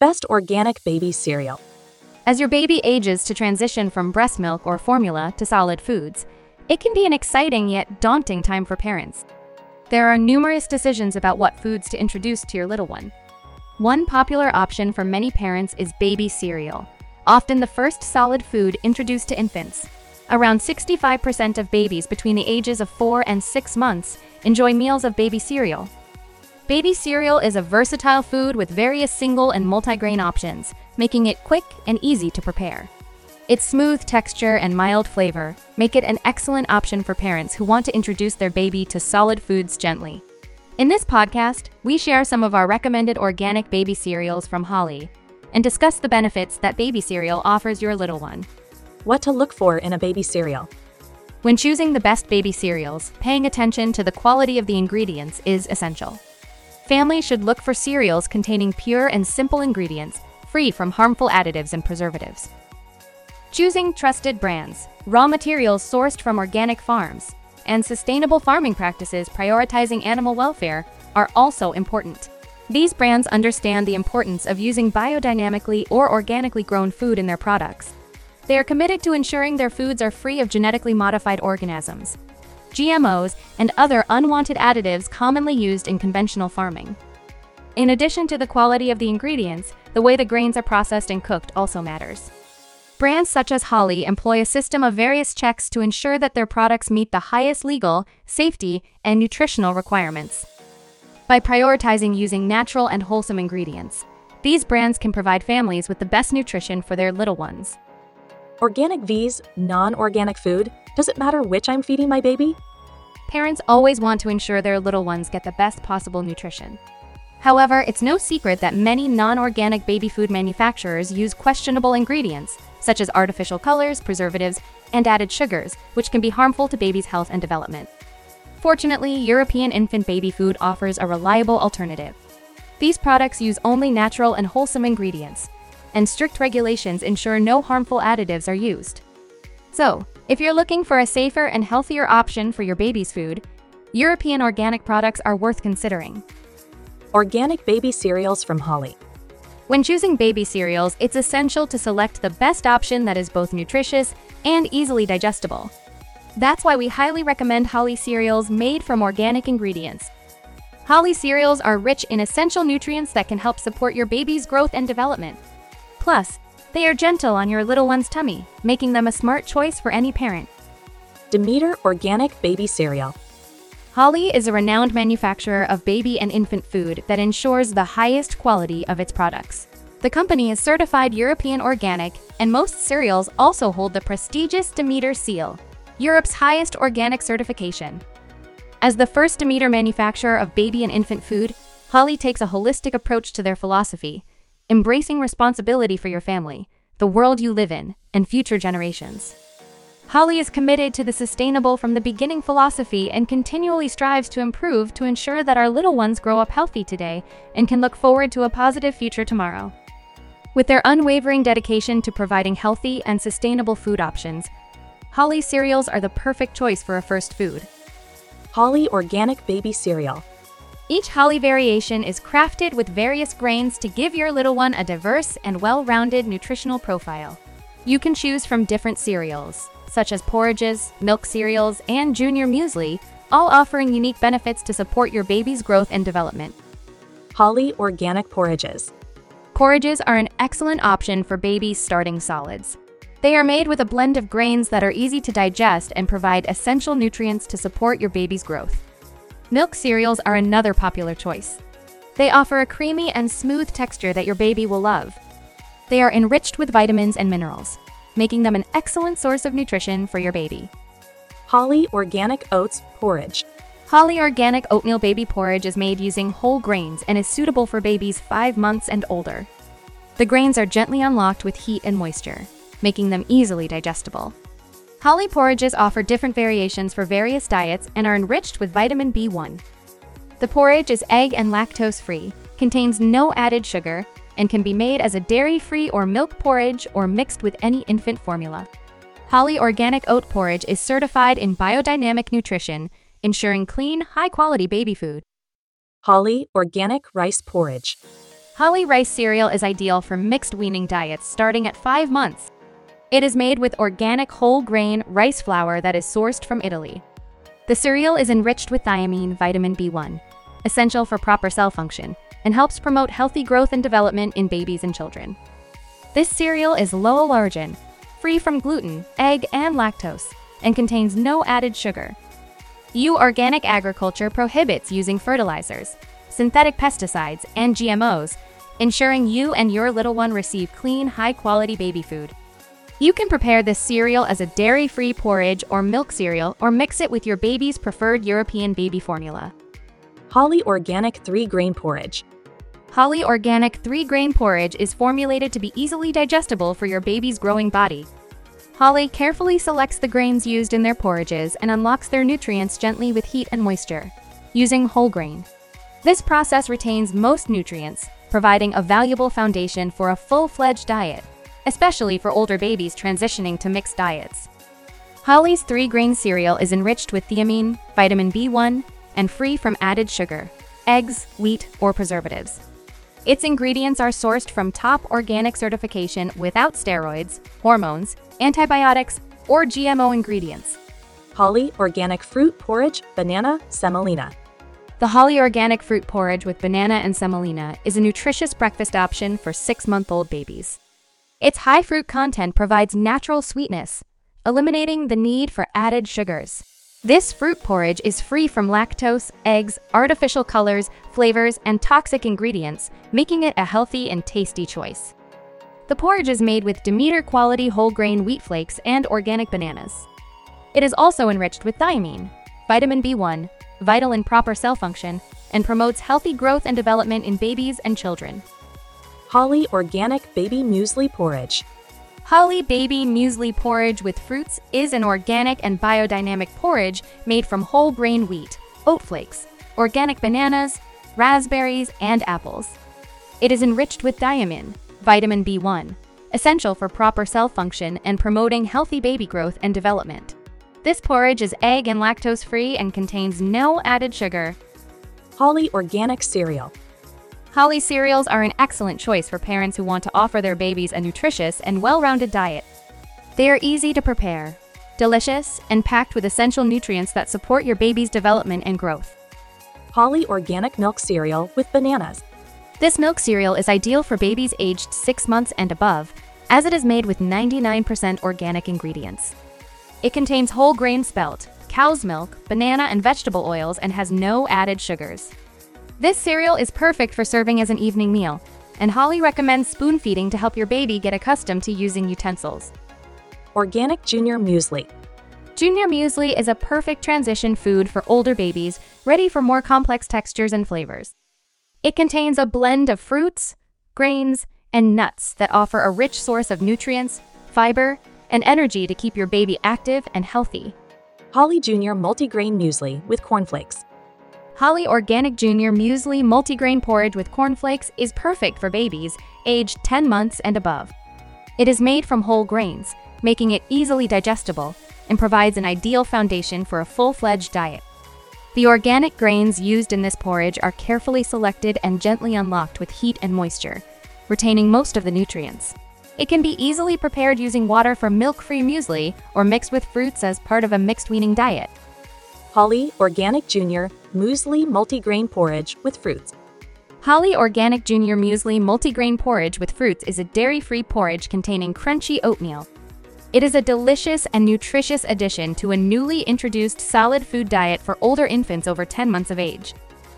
Best organic baby cereal. As your baby ages to transition from breast milk or formula to solid foods, it can be an exciting yet daunting time for parents. There are numerous decisions about what foods to introduce to your little one. One popular option for many parents is baby cereal, often the first solid food introduced to infants. Around 65% of babies between the ages of 4 and 6 months enjoy meals of baby cereal. Baby cereal is a versatile food with various single and multigrain options, making it quick and easy to prepare. Its smooth texture and mild flavor make it an excellent option for parents who want to introduce their baby to solid foods gently. In this podcast, we share some of our recommended organic baby cereals from Holly and discuss the benefits that baby cereal offers your little one. What to look for in a baby cereal. When choosing the best baby cereals, paying attention to the quality of the ingredients is essential. Families should look for cereals containing pure and simple ingredients, free from harmful additives and preservatives. Choosing trusted brands, raw materials sourced from organic farms, and sustainable farming practices prioritizing animal welfare are also important. These brands understand the importance of using biodynamically or organically grown food in their products. They are committed to ensuring their foods are free of genetically modified organisms, GMOs, and other unwanted additives commonly used in conventional farming. In addition to the quality of the ingredients, the way the grains are processed and cooked also matters. Brands such as Holly employ a system of various checks to ensure that their products meet the highest legal, safety, and nutritional requirements. By prioritizing using natural and wholesome ingredients, these brands can provide families with the best nutrition for their little ones. Organic vs. non-organic food. Does it matter which I'm feeding my baby? Parents always want to ensure their little ones get the best possible nutrition. However, it's no secret that many non-organic baby food manufacturers use questionable ingredients, such as artificial colors, preservatives, and added sugars, which can be harmful to baby's health and development. Fortunately, European infant baby food offers a reliable alternative. These products use only natural and wholesome ingredients, and strict regulations ensure no harmful additives are used. So, if you're looking for a safer and healthier option for your baby's food, European organic products are worth considering. Organic baby cereals from Holly. When choosing baby cereals, it's essential to select the best option that is both nutritious and easily digestible. That's why we highly recommend Holly cereals made from organic ingredients. Holly cereals are rich in essential nutrients that can help support your baby's growth and development. Plus, they are gentle on your little one's tummy, making them a smart choice for any parent. Demeter Organic Baby Cereal. Holly is a renowned manufacturer of baby and infant food that ensures the highest quality of its products. The company is certified European organic, and most cereals also hold the prestigious Demeter seal, Europe's highest organic certification. As the first Demeter manufacturer of baby and infant food, Holly takes a holistic approach to their philosophy, embracing responsibility for your family, the world you live in, and future generations. Holly is committed to the sustainable from the beginning philosophy and continually strives to improve to ensure that our little ones grow up healthy today and can look forward to a positive future tomorrow. With their unwavering dedication to providing healthy and sustainable food options, Holly cereals are the perfect choice for a first food. Holly Organic Baby Cereal. Each Holly variation is crafted with various grains to give your little one a diverse and well-rounded nutritional profile. You can choose from different cereals, such as porridges, milk cereals, and junior muesli, all offering unique benefits to support your baby's growth and development. Holly Organic Porridges. Porridges are an excellent option for babies starting solids. They are made with a blend of grains that are easy to digest and provide essential nutrients to support your baby's growth. Milk cereals are another popular choice. They offer a creamy and smooth texture that your baby will love. They are enriched with vitamins and minerals, making them an excellent source of nutrition for your baby. Holly Organic Oats Porridge. Holly Organic Oatmeal Baby Porridge is made using whole grains and is suitable for babies 5 months and older. The grains are gently unlocked with heat and moisture, making them easily digestible. Holly porridges offer different variations for various diets and are enriched with vitamin B1. The porridge is egg and lactose-free, contains no added sugar, and can be made as a dairy-free or milk porridge or mixed with any infant formula. Holly Organic Oat Porridge is certified in biodynamic nutrition, ensuring clean, high-quality baby food. Holly Organic Rice Porridge. Holly rice cereal is ideal for mixed weaning diets starting at 5 months. It is made with organic whole grain rice flour that is sourced from Italy. The cereal is enriched with thiamine, vitamin B1, essential for proper cell function, and helps promote healthy growth and development in babies and children. This cereal is low allergen, free from gluten, egg, and lactose, and contains no added sugar. Organic agriculture prohibits using fertilizers, synthetic pesticides, and GMOs, ensuring you and your little one receive clean, high-quality baby food. You can prepare this cereal as a dairy-free porridge or milk cereal or mix it with your baby's preferred European baby formula. Holly Organic 3-Grain Porridge. Holly Organic 3-Grain Porridge is formulated to be easily digestible for your baby's growing body. Holly carefully selects the grains used in their porridges and unlocks their nutrients gently with heat and moisture, using whole grain. This process retains most nutrients, providing a valuable foundation for a full-fledged diet, especially for older babies transitioning to mixed diets. Holly's 3-grain cereal is enriched with thiamine, vitamin B1, and free from added sugar, eggs, wheat, or preservatives. Its ingredients are sourced from top organic certification without steroids, hormones, antibiotics, or GMO ingredients. Holly Organic Fruit Porridge, Banana, Semolina. The Holly Organic Fruit Porridge with banana and semolina is a nutritious breakfast option for 6-month-old babies. Its high fruit content provides natural sweetness, eliminating the need for added sugars. This fruit porridge is free from lactose, eggs, artificial colors, flavors, and toxic ingredients, making it a healthy and tasty choice. The porridge is made with Demeter quality whole grain wheat flakes and organic bananas. It is also enriched with thiamine, vitamin B1, vital in proper cell function, and promotes healthy growth and development in babies and children. Holly Organic Baby Muesli Porridge. Holly Baby Muesli Porridge with Fruits is an organic and biodynamic porridge made from whole grain wheat, oat flakes, organic bananas, raspberries, and apples. It is enriched with thiamine, vitamin B1, essential for proper cell function and promoting healthy baby growth and development. This porridge is egg and lactose-free and contains no added sugar. Holly Organic Cereal. Holly cereals are an excellent choice for parents who want to offer their babies a nutritious and well-rounded diet. They are easy to prepare, delicious, and packed with essential nutrients that support your baby's development and growth. Holly Organic Milk Cereal with Bananas. This milk cereal is ideal for babies aged 6 months and above, as it is made with 99% organic ingredients. It contains whole grain spelt, cow's milk, banana, and vegetable oils and has no added sugars. This cereal is perfect for serving as an evening meal, and Holly recommends spoon feeding to help your baby get accustomed to using utensils. Organic Junior Muesli. Junior Muesli is a perfect transition food for older babies, ready for more complex textures and flavors. It contains a blend of fruits, grains, and nuts that offer a rich source of nutrients, fiber, and energy to keep your baby active and healthy. Holly Junior Multigrain Muesli with Cornflakes. Holly Organic Junior Muesli Multigrain Porridge with Cornflakes is perfect for babies aged 10 months and above. It is made from whole grains, making it easily digestible, and provides an ideal foundation for a full-fledged diet. The organic grains used in this porridge are carefully selected and gently unlocked with heat and moisture, retaining most of the nutrients. It can be easily prepared using water for milk-free muesli or mixed with fruits as part of a mixed weaning diet. Holly Organic Junior Muesli Multigrain Porridge with Fruits. Holly Organic Junior Muesli Multigrain Porridge with Fruits is a dairy-free porridge containing crunchy oatmeal. It is a delicious and nutritious addition to a newly introduced solid food diet for older infants over 10 months of age.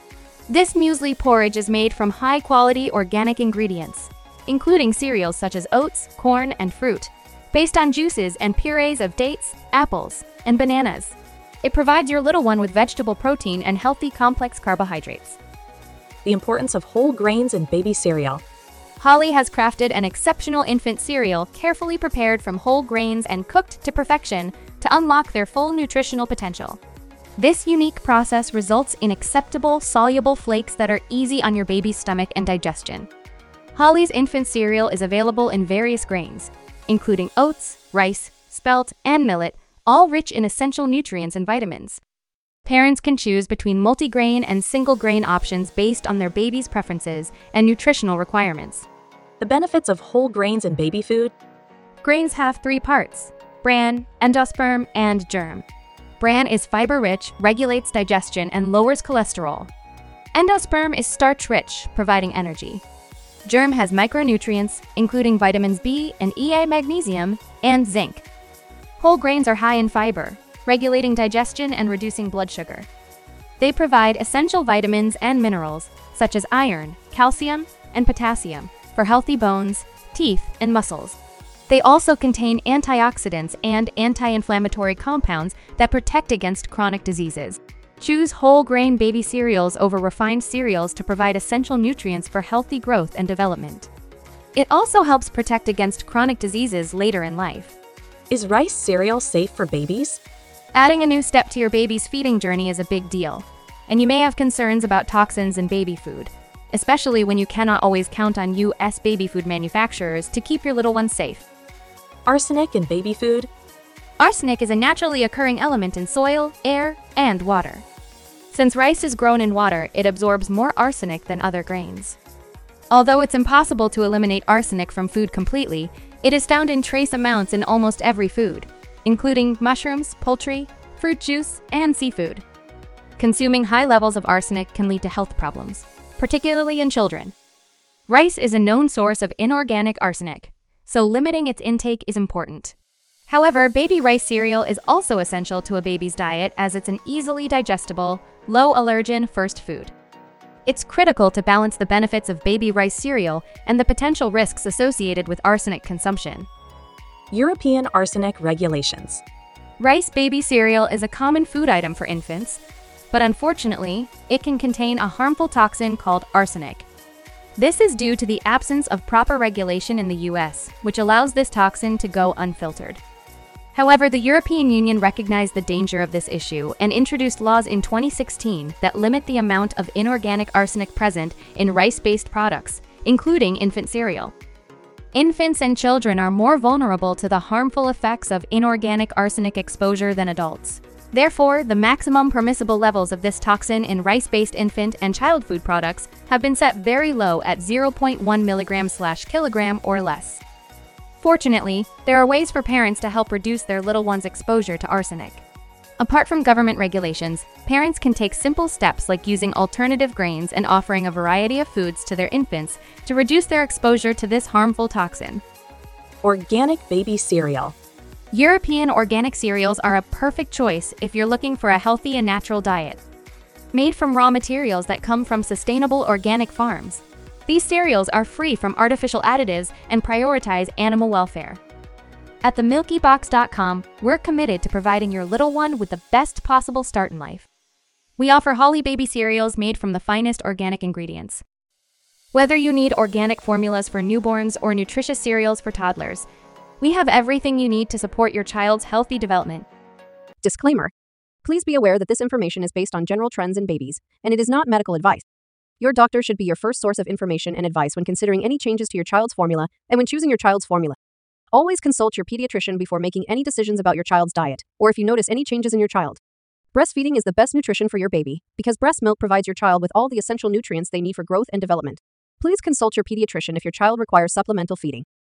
This muesli porridge is made from high-quality organic ingredients, including cereals such as oats, corn, and fruit, based on juices and purees of dates, apples, and bananas. It provides your little one with vegetable protein and healthy complex carbohydrates. The importance of whole grains in baby cereal. Holly has crafted an exceptional infant cereal carefully prepared from whole grains and cooked to perfection to unlock their full nutritional potential. This unique process results in acceptable, soluble flakes that are easy on your baby's stomach and digestion. Holly's infant cereal is available in various grains, including oats, rice, spelt, and millet, all rich in essential nutrients and vitamins. Parents can choose between multigrain and single-grain options based on their baby's preferences and nutritional requirements. The benefits of whole grains in baby food. Grains have three parts: bran, endosperm, and germ. Bran is fiber-rich, regulates digestion, and lowers cholesterol. Endosperm is starch-rich, providing energy. Germ has micronutrients, including vitamins B and E, magnesium, and zinc. Whole grains are high in fiber, regulating digestion and reducing blood sugar. They provide essential vitamins and minerals, such as iron, calcium, and potassium, for healthy bones, teeth, and muscles. They also contain antioxidants and anti-inflammatory compounds that protect against chronic diseases. Choose whole grain baby cereals over refined cereals to provide essential nutrients for healthy growth and development. It also helps protect against chronic diseases later in life. Is rice cereal safe for babies? Adding a new step to your baby's feeding journey is a big deal, and you may have concerns about toxins in baby food, especially when you cannot always count on U.S. baby food manufacturers to keep your little ones safe. Arsenic in baby food. Arsenic is a naturally occurring element in soil, air, and water. Since rice is grown in water, it absorbs more arsenic than other grains. Although it's impossible to eliminate arsenic from food completely, it is found in trace amounts in almost every food, including mushrooms, poultry, fruit juice, and seafood. Consuming high levels of arsenic can lead to health problems, particularly in children. Rice is a known source of inorganic arsenic, so limiting its intake is important. However, baby rice cereal is also essential to a baby's diet as it's an easily digestible, low-allergen first food. It's critical to balance the benefits of baby rice cereal and the potential risks associated with arsenic consumption. European arsenic regulations. Rice baby cereal is a common food item for infants, but unfortunately, it can contain a harmful toxin called arsenic. This is due to the absence of proper regulation in the US, which allows this toxin to go unfiltered. However, the European Union recognized the danger of this issue and introduced laws in 2016 that limit the amount of inorganic arsenic present in rice-based products, including infant cereal. Infants and children are more vulnerable to the harmful effects of inorganic arsenic exposure than adults. Therefore, the maximum permissible levels of this toxin in rice-based infant and child food products have been set very low at 0.1 milligrams/kilogram or less. Fortunately, there are ways for parents to help reduce their little one's exposure to arsenic. Apart from government regulations, parents can take simple steps like using alternative grains and offering a variety of foods to their infants to reduce their exposure to this harmful toxin. Organic baby cereal. European organic cereals are a perfect choice if you're looking for a healthy and natural diet. Made from raw materials that come from sustainable organic farms, these cereals are free from artificial additives and prioritize animal welfare. At themilkybox.com, we're committed to providing your little one with the best possible start in life. We offer Holly baby cereals made from the finest organic ingredients. Whether you need organic formulas for newborns or nutritious cereals for toddlers, we have everything you need to support your child's healthy development. Disclaimer. Please be aware that this information is based on general trends in babies, and it is not medical advice. Your doctor should be your first source of information and advice when considering any changes to your child's formula and when choosing your child's formula. Always consult your pediatrician before making any decisions about your child's diet, or if you notice any changes in your child. Breastfeeding is the best nutrition for your baby because breast milk provides your child with all the essential nutrients they need for growth and development. Please consult your pediatrician if your child requires supplemental feeding.